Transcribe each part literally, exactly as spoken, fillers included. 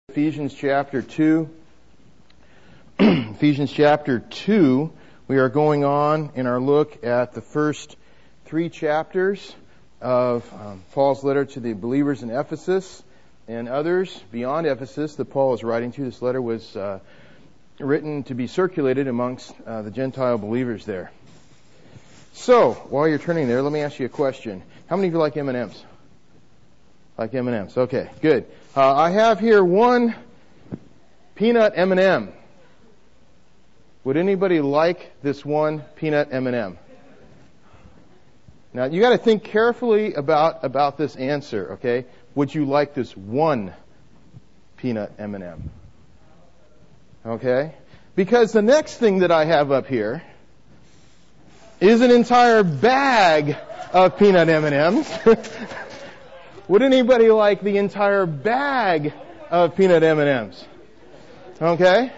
Ephesians chapter two. Ephesians chapter two, we are going on in our look at the first three chapters of um, Paul's letter to the believers in Ephesus and others beyond Ephesus that Paul is writing to. This letter was uh, written to be circulated amongst uh, the Gentile believers there. So, while you're turning there, let me ask you a question. How many of you like M and M's? Like M and M's. Okay, good. Uh, I have here one peanut M and M. Would anybody like this one peanut M and M? Now, you got to think carefully about, about this answer, okay? Would you like this one peanut M and M? Okay? Because the next thing that I have up here is an entire bag of peanut M and M's. Would anybody like the entire bag of peanut M and M's? Okay?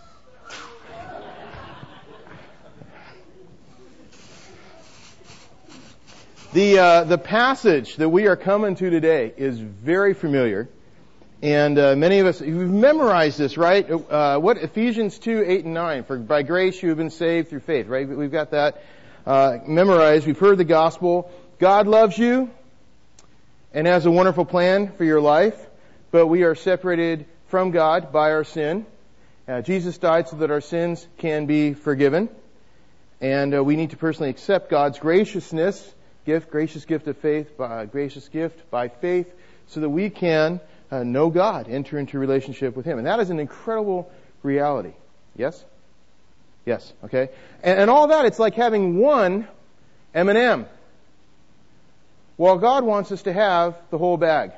The uh, the passage that we are coming to today is very familiar, and uh, many of us, we've memorized this, right? Uh, what Ephesians two, eight, and nine. For by grace you have been saved through faith, right? We've got that uh, memorized. We've heard the gospel. God loves you and has a wonderful plan for your life, but we are separated from God by our sin. Uh, Jesus died so that our sins can be forgiven, and uh, we need to personally accept God's graciousness, gift, gracious gift of faith, by, gracious gift by faith, so that we can uh, know God, enter into relationship with Him. And that is an incredible reality. Yes? Yes, okay? And, and all that, it's like having one M and M. While God wants us to have the whole bag.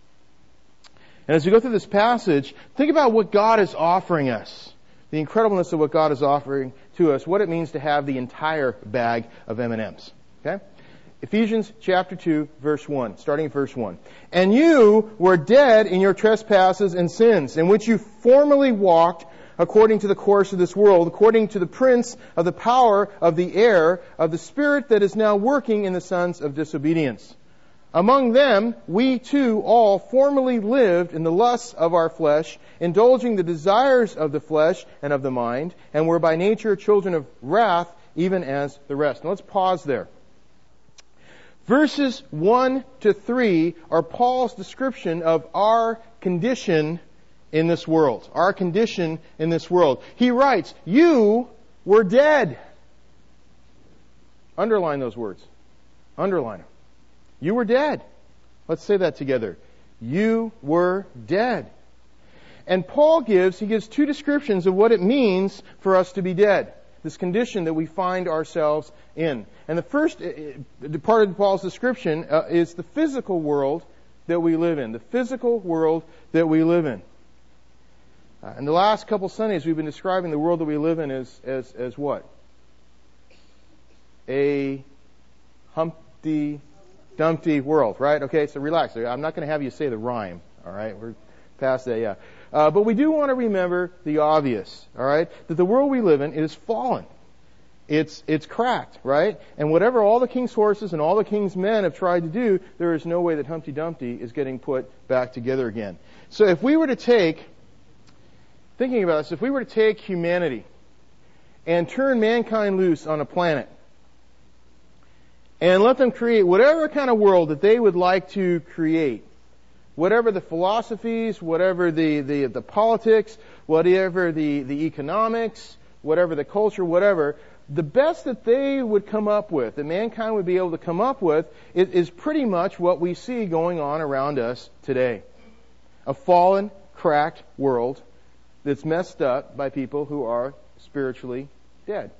And as we go through this passage, think about what God is offering us. The incredibleness of what God is offering to us. What it means to have the entire bag of M and M's. Okay? Ephesians chapter two, verse one. Starting at verse one. And you were dead in your trespasses and sins, in which you formerly walked according to the course of this world, according to the prince of the power of the air, of the spirit that is now working in the sons of disobedience. Among them, we too all formerly lived in the lusts of our flesh, indulging the desires of the flesh and of the mind, and were by nature children of wrath, even as the rest. Now let's pause there. Verses one to three are Paul's description of our condition in this world. Our condition in this world. He writes, you were dead. Underline those words. Underline them. You were dead. Let's say that together. You were dead. And Paul gives, he gives two descriptions of what it means for us to be dead. This condition that we find ourselves in. And the first part of Paul's description uh, is the physical world that we live in. The physical world that we live in. Uh, in the last couple Sundays, we've been describing the world that we live in as, as, as what? A Humpty Dumpty world, right? Okay, so relax. I'm not going to have you say the rhyme, all right? We're past that, yeah. Uh, but we do want to remember the obvious, all right? That the world we live in is fallen. It's it's cracked, right? And whatever all the king's horses and all the king's men have tried to do, there is no way that Humpty Dumpty is getting put back together again. So if we were to take, thinking about this, if we were to take humanity and turn mankind loose on a planet and let them create whatever kind of world that they would like to create, whatever the philosophies, whatever the, the, the politics, whatever the, the economics, whatever the culture, whatever, the best that they would come up with, that mankind would be able to come up with, is, is pretty much what we see going on around us today. A fallen, cracked world that's messed up by people who are spiritually dead.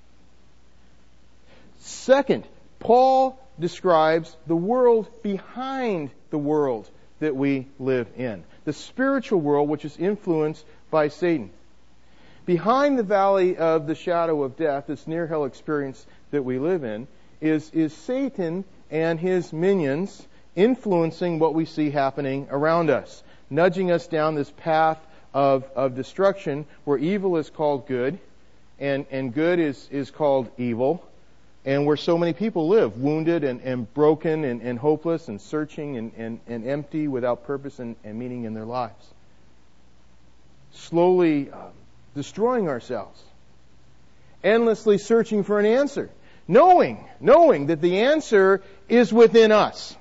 Second, Paul describes the world behind the world that we live in. The spiritual world which is influenced by Satan. Behind the valley of the shadow of death, this near hell experience that we live in, is, is Satan and his minions influencing what we see happening around us. Nudging us down this path of, of destruction where evil is called good and, and good is, is called evil. And where so many people live, wounded and, and broken and, and hopeless and searching and, and, and empty without purpose and, and meaning in their lives. slowly uh, destroying ourselves, endlessly searching for an answer, knowing, knowing that the answer is within us.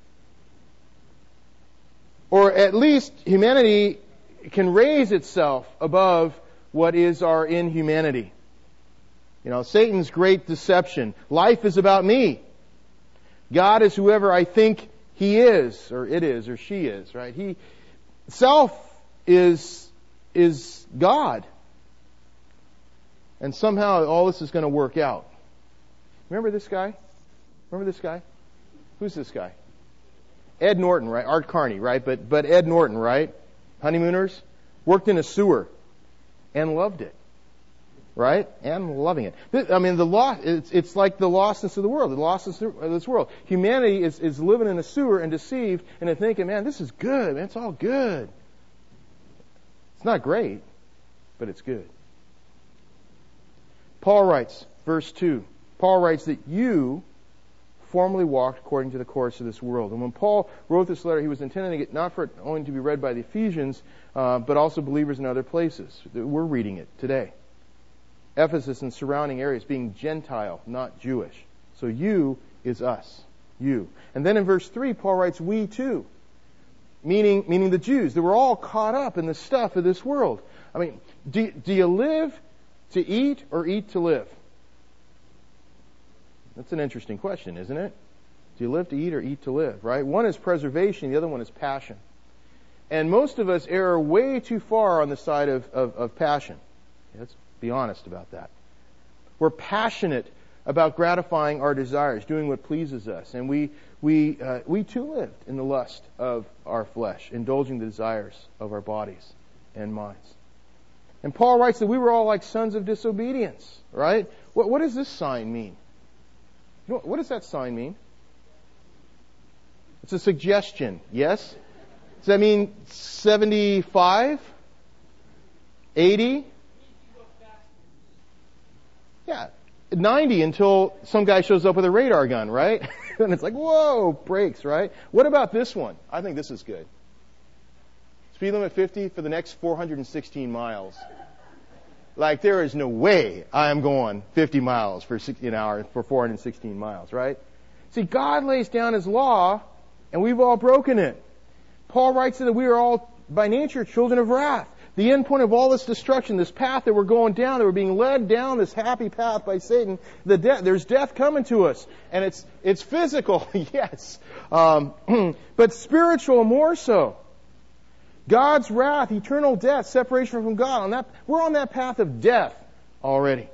Or at least humanity can raise itself above what is our inhumanity. You know, Satan's great deception. Life is about me. God is whoever I think He is, or it is, or she is, right? He, self is, is God. And somehow all this is going to work out. Remember this guy? Remember this guy? Who's this guy? Ed Norton, right? Art Carney, right? But, but Ed Norton, right? Honeymooners. Worked in a sewer and loved it. Right? And loving it. This, I mean, the loss, it's, it's like the lostness of the world, the lostness of this world. Humanity is, is living in a sewer and deceived and they're thinking, man, this is good, man, it's all good. It's not great, but it's good. Paul writes, verse two, Paul writes that you formerly walked according to the course of this world. And when Paul wrote this letter, he was intending it not for it only to be read by the Ephesians, uh, but also believers in other places. We're reading it today. Ephesus and surrounding areas, being Gentile, not Jewish. So you is us. You. And then in verse three, Paul writes, we too. Meaning, meaning the Jews. They were all caught up in the stuff of this world. I mean, do, do you live to eat or eat to live? That's an interesting question, isn't it? Do you live to eat or eat to live, right? One is preservation, the other one is passion. And most of us err way too far on the side of, of, of passion. Let's be honest about that. We're passionate about gratifying our desires, doing what pleases us. And we we uh, we too lived in the lust of our flesh, indulging the desires of our bodies and minds. And Paul writes that we were all like sons of disobedience, right? What, what does this sign mean? You know, what does that sign mean? It's a suggestion, yes? Does that mean seventy-five? eighty? Yeah, ninety until some guy shows up with a radar gun, right? And it's like, whoa, brakes, right? What about this one? I think this is good. Speed limit fifty for the next four hundred sixteen miles. Like, there is no way I am going fifty miles for sixty an hour for four hundred sixteen miles, right? See, God lays down His law, and we've all broken it. Paul writes that we are all, by nature, children of wrath. The end point of all this destruction, this path that we're going down, that we're being led down this happy path by Satan, the de- there's death coming to us. And it's it's physical, yes, um, but spiritual more so. God's wrath, eternal death, separation from God. On that, we're on that path of death already.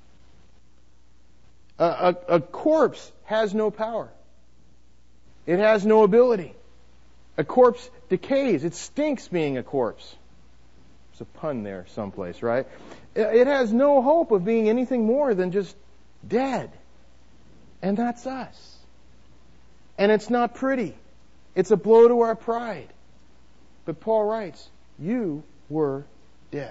A, a, a corpse has no power. It has no ability. A corpse decays. It stinks being a corpse. There's a pun there someplace, right? It has no hope of being anything more than just dead. And that's us. And it's not pretty. It's a blow to our pride. But Paul writes, you were dead.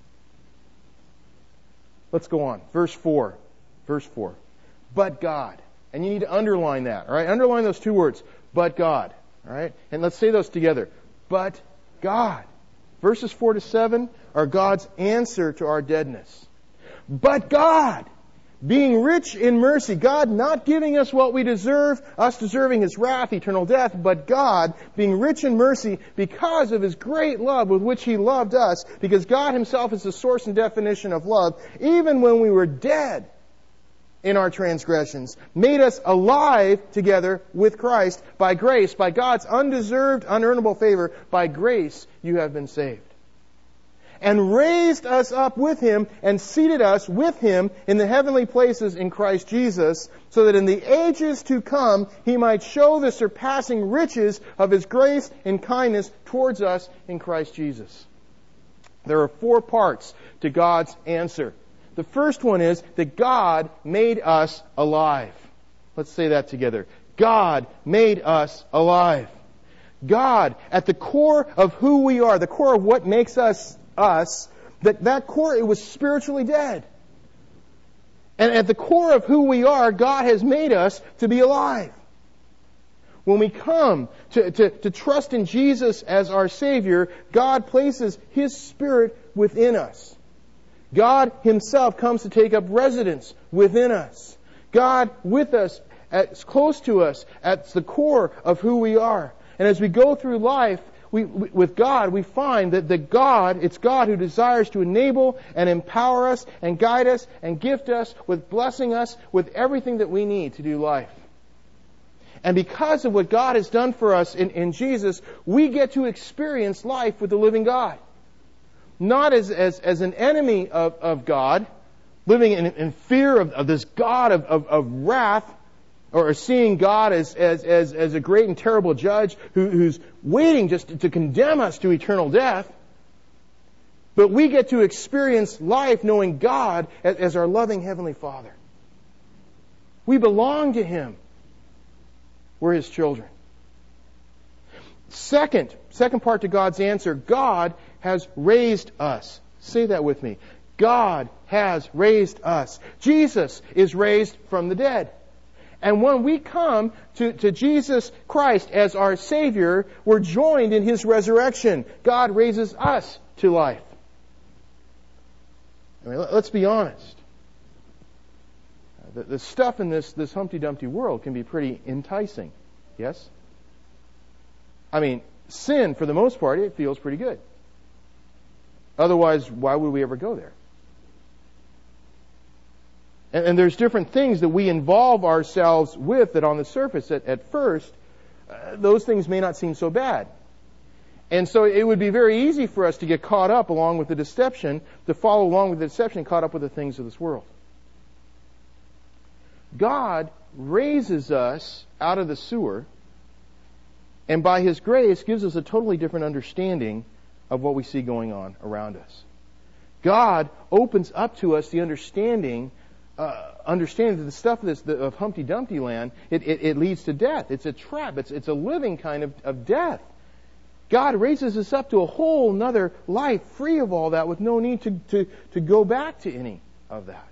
Let's go on. Verse four. Verse four. But God. And you need to underline that, all right? Underline those two words. But God. All right? And let's say those together. But God. Verses four to seven are God's answer to our deadness. But God, being rich in mercy, God not giving us what we deserve, us deserving His wrath, eternal death, but God being rich in mercy because of His great love with which He loved us, because God Himself is the source and definition of love, even when we were dead in our transgressions, made us alive together with Christ by grace, by God's undeserved, unearnable favor. By grace you have been saved. And raised us up with Him and seated us with Him in the heavenly places in Christ Jesus, so that in the ages to come He might show the surpassing riches of His grace and kindness towards us in Christ Jesus. There are four parts to God's answer. The first one is that God made us alive. Let's say that together. God made us alive. God, at the core of who we are, the core of what makes us us, that that core, it was spiritually dead. And at the core of who we are, God has made us to be alive. When we come to, to, to trust in Jesus as our Savior, God places His Spirit within us. God Himself comes to take up residence within us. God with us, as close to us, at the core of who we are. And as we go through life we, we, with God, we find that the God, it's God who desires to enable and empower us and guide us and gift us with blessing us with everything that we need to do life. And because of what God has done for us in, in Jesus, we get to experience life with the living God. Not as, as, as an enemy of, of God, living in, in fear of, of this God of, of, of wrath, or seeing God as, as, as, as a great and terrible judge who, who's waiting just to, to condemn us to eternal death. But we get to experience life knowing God as, as our loving Heavenly Father. We belong to Him. We're His children. Second, second part to God's answer, God has raised us. Say that with me. God has raised us. Jesus is raised from the dead. And when we come to, to Jesus Christ as our Savior, we're joined in His resurrection. God raises us to life. I mean, let's be honest. The, the stuff in this, this Humpty Dumpty world can be pretty enticing. Yes? I mean, sin, for the most part, it feels pretty good. Otherwise, why would we ever go there? And, and there's different things that we involve ourselves with that on the surface, at, at first, uh, those things may not seem so bad. And so it would be very easy for us to get caught up along with the deception, to follow along with the deception, caught up with the things of this world. God raises us out of the sewer, and by His grace gives us a totally different understanding of what we see going on around us. God opens up to us the understanding, uh, understanding that the stuff of, this, the, of Humpty Dumpty land, it, it, it leads to death. It's a trap. It's, it's a living kind of, of death. God raises us up to a whole nother life, free of all that, with no need to, to, to go back to any of that.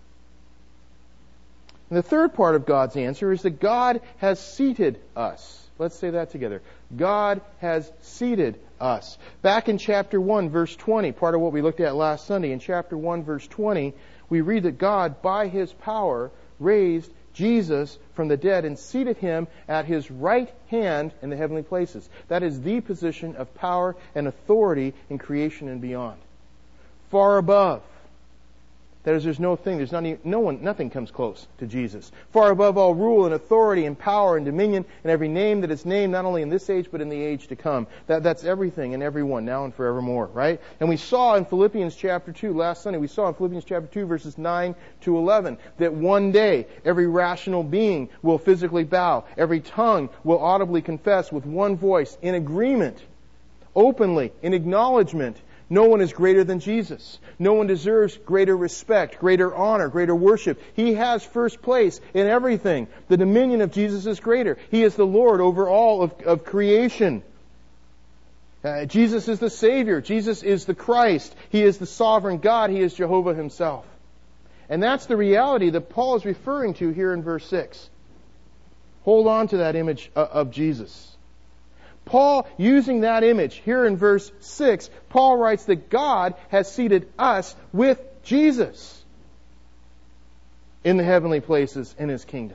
And the third part of God's answer is that God has seated us. Let's say that together. God has seated us. Back in chapter one, verse twenty, part of what we looked at last Sunday, in chapter one, verse twenty, we read that God, by His power, raised Jesus from the dead and seated Him at His right hand in the heavenly places. That is the position of power and authority in creation and beyond. Far above. That is, there's no thing, there's not even, no one, nothing comes close to Jesus. Far above all rule and authority and power and dominion and every name that is named, not only in this age, but in the age to come. That, that's everything and everyone, now and forevermore, right? And we saw in Philippians chapter two, last Sunday, we saw in Philippians chapter two, verses nine to eleven, that one day every rational being will physically bow. Every tongue will audibly confess with one voice, in agreement, openly, in acknowledgement. No one is greater than Jesus. No one deserves greater respect, greater honor, greater worship. He has first place in everything. The dominion of Jesus is greater. He is the Lord over all of, of creation. Uh, Jesus is the Savior. Jesus is the Christ. He is the sovereign God. He is Jehovah Himself. And that's the reality that Paul is referring to here in verse six. Hold on to that image of Jesus. Paul, using that image here in verse six, Paul writes that God has seated us with Jesus in the heavenly places in His kingdom.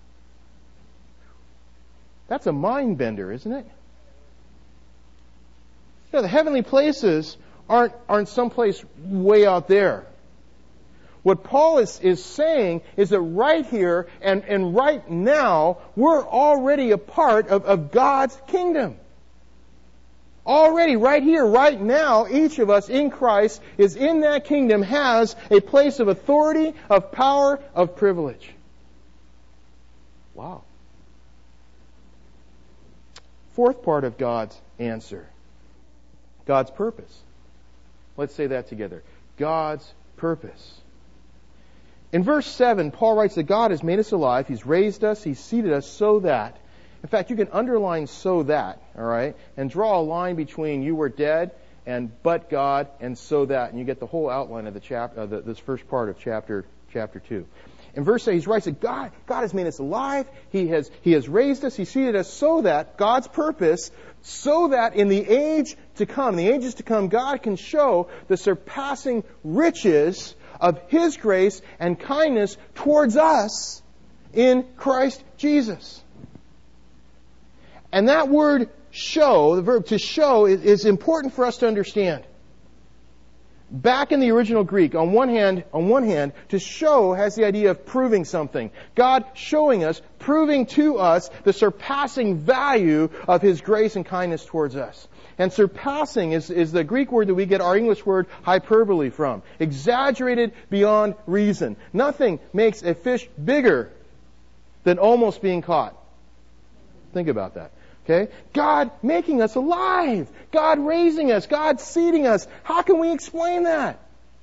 That's a mind bender, isn't it? You know, the heavenly places aren't, aren't someplace way out there. What Paul is, is saying is that right here and, and right now, we're already a part of, of God's kingdom. Already, right here, right now, each of us in Christ is in that kingdom, has a place of authority, of power, of privilege. Wow. Fourth part of God's answer. God's purpose. Let's say that together. God's purpose. In verse seven, Paul writes that God has made us alive. He's raised us. He's seated us so that. In fact, you can underline "so that," all right, and draw a line between "you were dead" and "but God" and "so that," and you get the whole outline of the chapter, uh, the, this first part of chapter chapter two. In verse eight, he writes that God, God has made us alive. He has, He has raised us. He seated us so that, God's purpose, so that in the age to come, the ages to come, God can show the surpassing riches of His grace and kindness towards us in Christ Jesus. And that word show, the verb to show, is, is important for us to understand. Back in the original Greek, on one hand, on one hand, to show has the idea of proving something. God showing us, proving to us the surpassing value of His grace and kindness towards us. And surpassing is, is the Greek word that we get our English word hyperbole from. Exaggerated beyond reason. Nothing makes a fish bigger than almost being caught. Think about that. Okay? God making us alive. God raising us. God seating us. How can we explain that?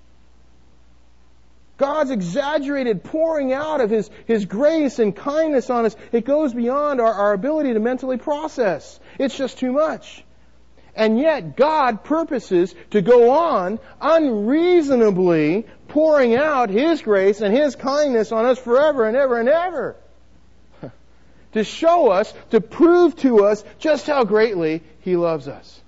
God's exaggerated pouring out of His, His grace and kindness on us. It goes beyond our, our ability to mentally process. It's just too much. And yet God purposes to go on unreasonably pouring out His grace and His kindness on us forever and ever and ever. To show us, to prove to us just how greatly He loves us.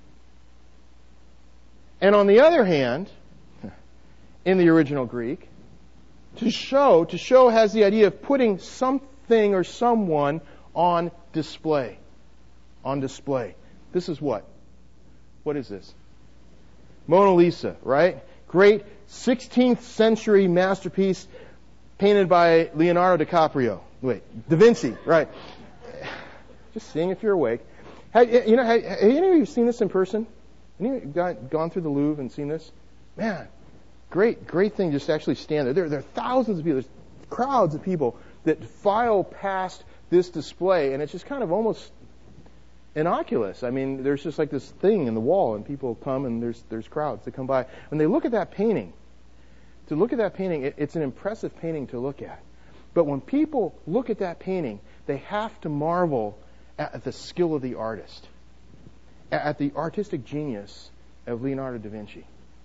And on the other hand, in the original Greek, to show, to show has the idea of putting something or someone on display. On display. This is what? What is this? Mona Lisa, right? Great sixteenth century masterpiece painted by Leonardo DiCaprio. Wait, Da Vinci, right. Just seeing if you're awake. Have, you know, have, have any of you seen this in person? Any of you got, gone through the Louvre and seen this? Man, great, great thing just to actually stand there. There, there are thousands of people, there's crowds of people that file past this display, and it's just kind of almost innocuous. I mean, there's just like this thing in the wall, and people come, and there's there's crowds that come by. When they look at that painting, to look at that painting, it, it's an impressive painting to look at. But when people look at that painting, they have to marvel at the skill of the artist, at the artistic genius of Leonardo da Vinci.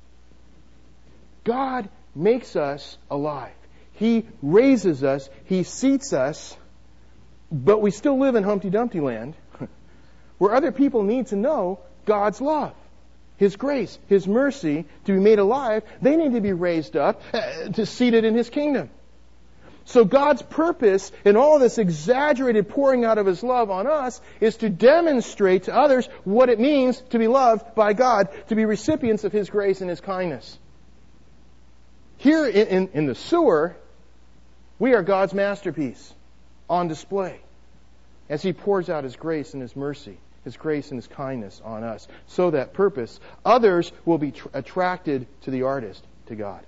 God makes us alive. He raises us. He seats us. But we still live in Humpty Dumpty land, where other people need to know God's love, His grace, His mercy to be made alive. They need to be raised up, uh, to seated in His kingdom. So God's purpose in all this exaggerated pouring out of His love on us is to demonstrate to others what it means to be loved by God, to be recipients of His grace and His kindness. Here in, in, in the sewer, we are God's masterpiece on display as He pours out His grace and His mercy, His grace and His kindness on us. So that purpose, others will be tr- attracted to the artist, to God.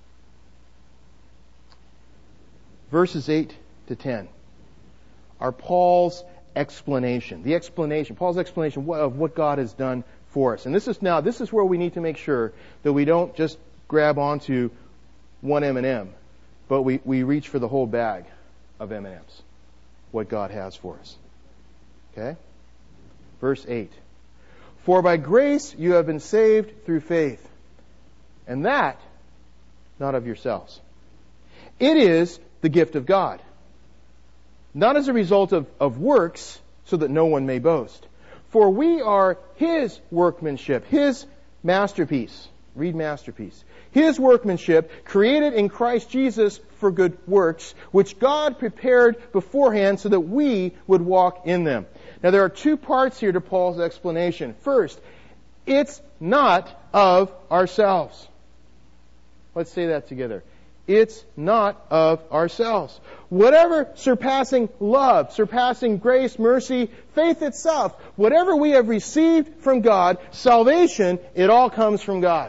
Verses eight to ten are Paul's explanation. The explanation, Paul's explanation of what God has done for us. And this is now, this is where we need to make sure that we don't just grab onto one M and M, but we, we reach for the whole bag of M and M's. What God has for us. Okay? Verse eight. For by grace you have been saved through faith, and that not of yourselves. It is the gift of God, not as a result of, of works, so that no one may boast. For we are His workmanship, His masterpiece. Read masterpiece. His workmanship, created in Christ Jesus for good works, which God prepared beforehand so that we would walk in them. Now there are two parts here to Paul's explanation. First, it's not of ourselves. Let's say that together. It's not of ourselves. Whatever surpassing love, surpassing grace, mercy, faith itself, whatever we have received from God, salvation, it all comes from God.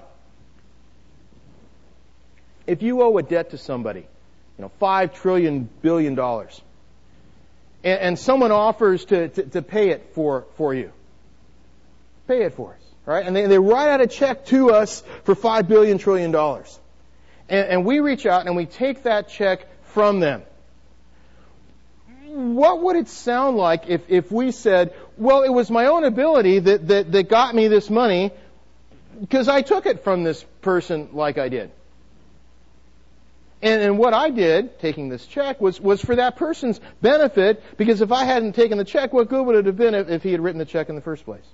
If you owe a debt to somebody, you know, five trillion billion dollars, and, and someone offers to, to, to pay it for, for you, pay it for us, right? And they, they write out a check to us for five billion trillion dollars. And, and we reach out and we take that check from them. What would it sound like if, if we said, well, it was my own ability that, that, that got me this money because I took it from this person like I did? And, and what I did, taking this check, was, was for that person's benefit, because if I hadn't taken the check, what good would it have been if, if he had written the check in the first place?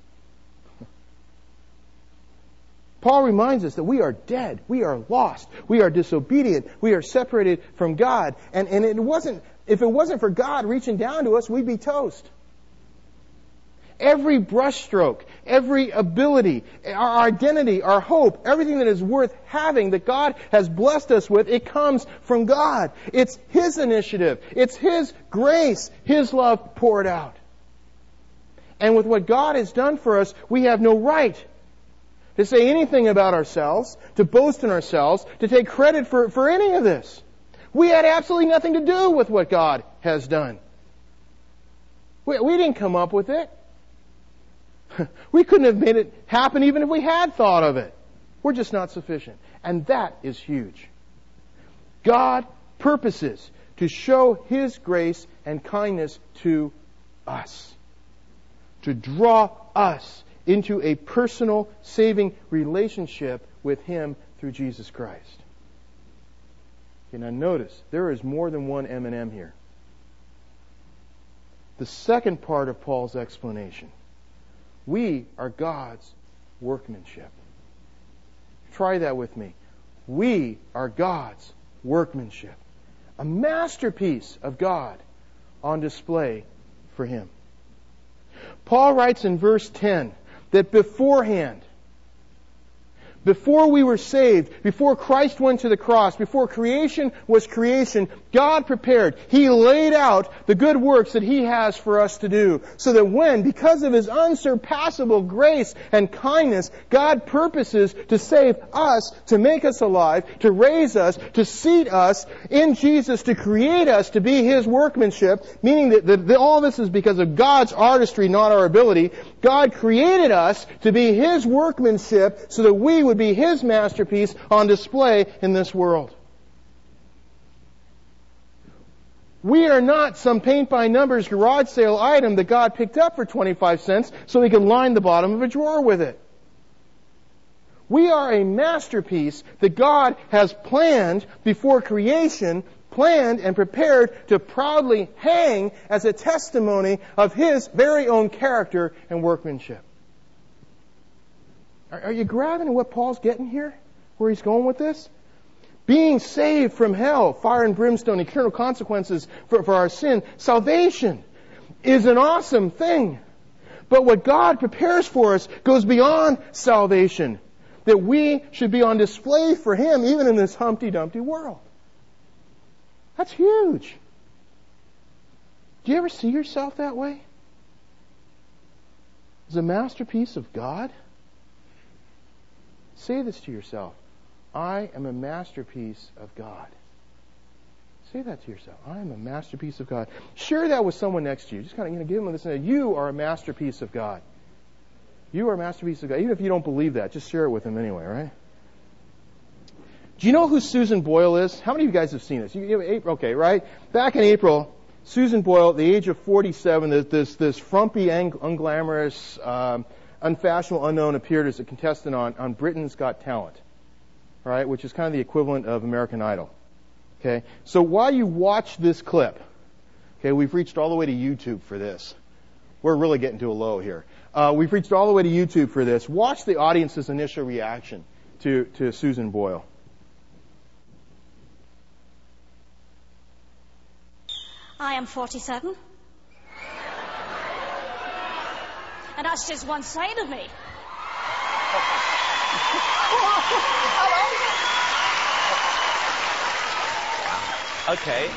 Paul reminds us that we are dead, we are lost, we are disobedient, we are separated from God. And, and it wasn't, if it wasn't for God reaching down to us, we'd be toast. Every brushstroke, every ability, our identity, our hope, everything that is worth having that God has blessed us with, it comes from God. It's His initiative. It's His grace, His love poured out. And with what God has done for us, we have no right to say anything about ourselves, to boast in ourselves, to take credit for, for any of this. We had absolutely nothing to do with what God has done. We, we didn't come up with it. We couldn't have made it happen even if we had thought of it. We're just not sufficient. And that is huge. God purposes to show His grace and kindness to us. To draw us into a personal, saving relationship with Him through Jesus Christ. Okay, now notice, there is more than one M and M here. The second part of Paul's explanation. We are God's workmanship. Try that with me. We are God's workmanship. A masterpiece of God on display for Him. Paul writes in verse ten that beforehand, before we were saved, before Christ went to the cross, before creation was creation, God prepared. He laid out the good works that He has for us to do. So that when, because of His unsurpassable grace and kindness, God purposes to save us, to make us alive, to raise us, to seat us in Jesus, to create us to be His workmanship, meaning that, that, that all this is because of God's artistry, not our ability. God created us to be His workmanship so that we would be His masterpiece on display in this world. We are not some paint-by-numbers garage sale item that God picked up for twenty-five cents so He could line the bottom of a drawer with it. We are a masterpiece that God has planned before creation, planned and prepared to proudly hang as a testimony of His very own character and workmanship. Are you grabbing what Paul's getting here? Where he's going with this? Being saved from hell, fire and brimstone, eternal consequences for, for our sin. Salvation is an awesome thing. But what God prepares for us goes beyond salvation. That we should be on display for Him even in this Humpty Dumpty world. That's huge. Do you ever see yourself that way? As a masterpiece of God? Say this to yourself. I am a masterpiece of God. Say that to yourself. I am a masterpiece of God. Share that with someone next to you. Just kind of, you know, give them this. You are a masterpiece of God. You are a masterpiece of God. Even if you don't believe that, just share it with them anyway, right? Do you know who Susan Boyle is? How many of you guys have seen this? You, you, okay, right? Back in April, Susan Boyle, at the age of forty-seven, this this, this frumpy, unglamorous, um, unfashionable unknown appeared as a contestant on, on Britain's Got Talent, right? Which is kind of the equivalent of American Idol. Okay? So while you watch this clip, okay, we've reached all the way to YouTube for this. We're really getting to a low here. Uh, we've reached all the way to YouTube for this. Watch the audience's initial reaction to, to Susan Boyle. I am forty-seven. And that's just one side of me. Okay.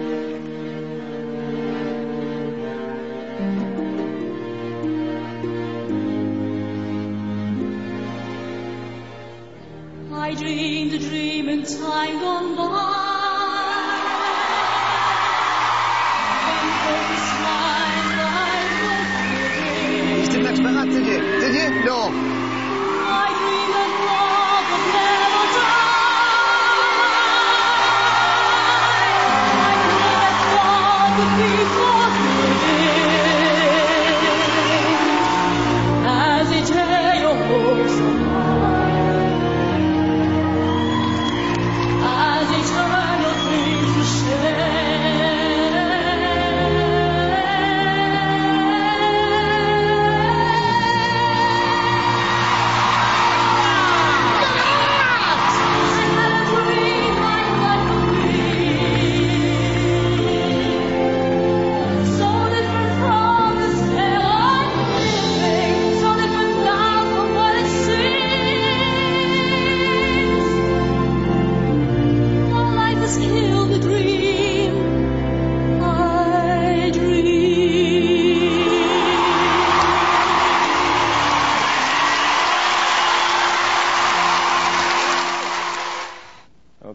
I dreamed a dream in time gone by. You didn't expect that, did you? Did you? No. I dream of love that never died. I dream that God would be forgiving as eternal hopes of mine. As eternal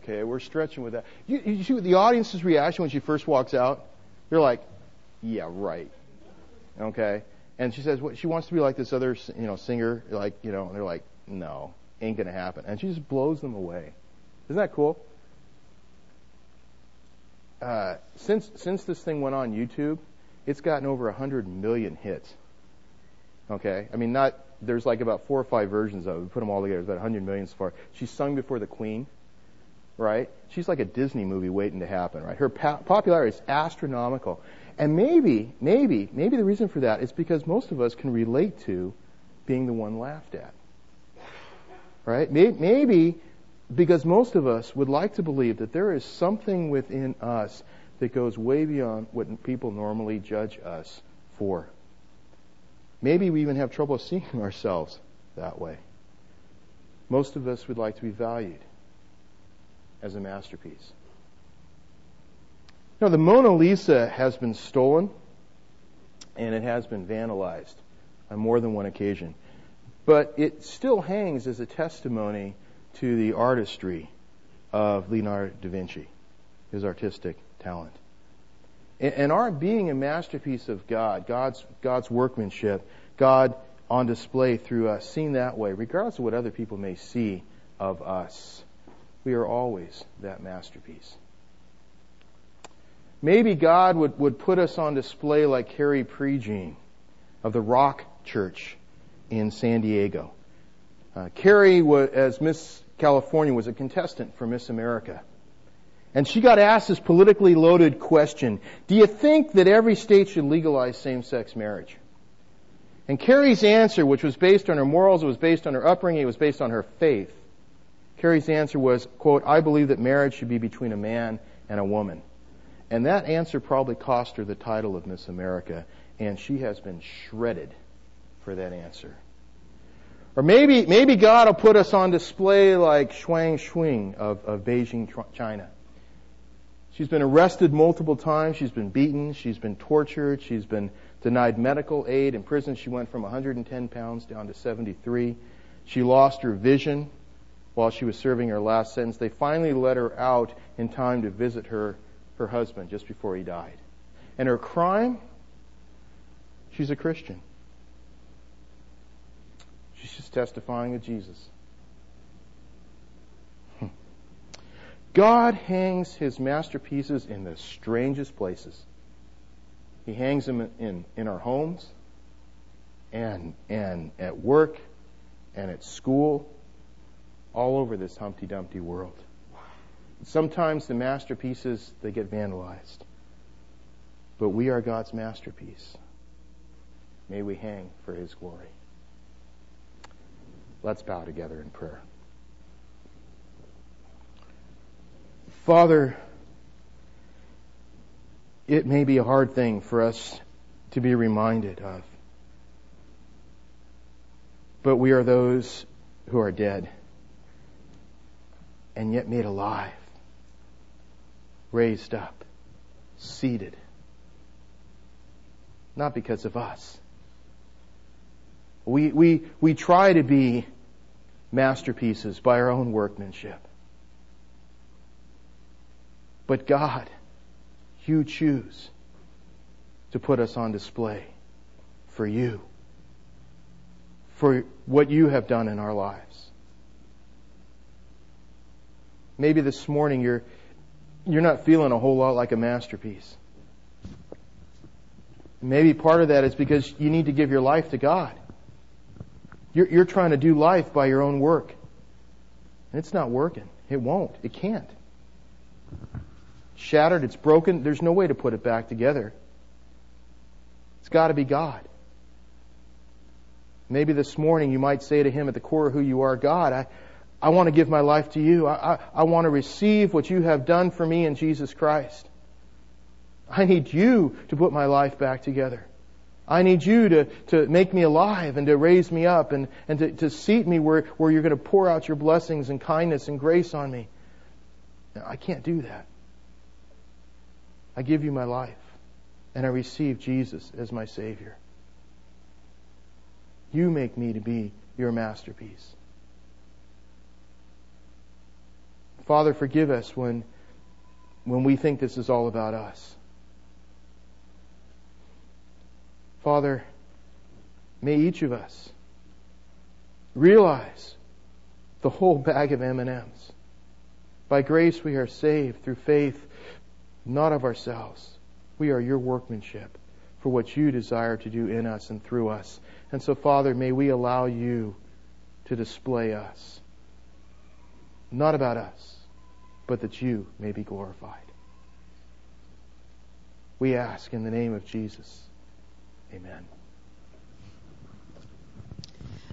okay, we're stretching with that. You, you see the audience's reaction when she first walks out? They're like, yeah, right. Okay? And she says, what, she wants to be like this other, you know, singer, like, you know, and they're like, no, ain't gonna happen. And she just blows them away. Isn't that cool? Uh, since, since this thing went on YouTube, it's gotten over a hundred million hits. Okay? I mean, not, there's like about four or five versions of it. We put them all together. There's about a hundred million so far. She's sung before the Queen. Right? She's like a Disney movie waiting to happen, right? Her pa- popularity is astronomical. And maybe, maybe, maybe the reason for that is because most of us can relate to being the one laughed at. Right? Maybe because most of us would like to believe that there is something within us that goes way beyond what people normally judge us for. Maybe we even have trouble seeing ourselves that way. Most of us would like to be valued as a masterpiece. Now, the Mona Lisa has been stolen, and it has been vandalized on more than one occasion. But it still hangs as a testimony to the artistry of Leonardo da Vinci, his artistic talent. And our being a masterpiece of God, God's, God's workmanship, God on display through us, seen that way, regardless of what other people may see of us. We are always that masterpiece. Maybe God would, would put us on display like Carrie Prejean of the Rock Church in San Diego. Uh, Carrie, was, as Miss California, was a contestant for Miss America. And she got asked this politically loaded question: do you think that every state should legalize same-sex marriage? And Carrie's answer, which was based on her morals, it was based on her upbringing, it was based on her faith, Carrie's answer was, quote, I believe that marriage should be between a man and a woman. And that answer probably cost her the title of Miss America, and she has been shredded for that answer. Or maybe maybe God will put us on display like Shuang Xun of, of Beijing, China. She's been arrested multiple times. She's been beaten. She's been tortured. She's been denied medical aid. In prison, she went from one hundred ten pounds down to seventy-three. She lost her vision while she was serving her last sentence. They finally let her out in time to visit her, her husband just before he died. And her crime? She's a Christian. She's just testifying of Jesus. God hangs His masterpieces in the strangest places. He hangs them in, in, in our homes and, and at work and at school, all over this Humpty Dumpty world. Sometimes the masterpieces, they get vandalized. But we are God's masterpiece. May we hang for His glory. Let's bow together in prayer. Father, it may be a hard thing for us to be reminded of, but we are those who are dead and yet made alive, raised up, seated, not because of us. We, we, we try to be masterpieces by our own workmanship. But God, you choose to put us on display for you, for what you have done in our lives. Maybe this morning you're you're not feeling a whole lot like a masterpiece. Maybe part of that is because you need to give your life to God. You're, you're trying to do life by your own work. And it's not working. It won't. It can't. Shattered, it's broken, there's no way to put it back together. It's got to be God. Maybe this morning you might say to Him at the core of who you are, God, I, I want to give my life to you. I, I, I want to receive what you have done for me in Jesus Christ. I need you to put my life back together. I need you to, to make me alive and to raise me up and, and to, to seat me where, where you're going to pour out your blessings and kindness and grace on me. Now, I can't do that. I give you my life, and I receive Jesus as my Savior. You make me to be your masterpiece. Father, forgive us when, when we think this is all about us. Father, may each of us realize the whole bag of M and M's. By grace we are saved through faith, not of ourselves. We are your workmanship for what you desire to do in us and through us. And so, Father, may we allow you to display us. Not about us, but that you may be glorified. We ask in the name of Jesus. Amen.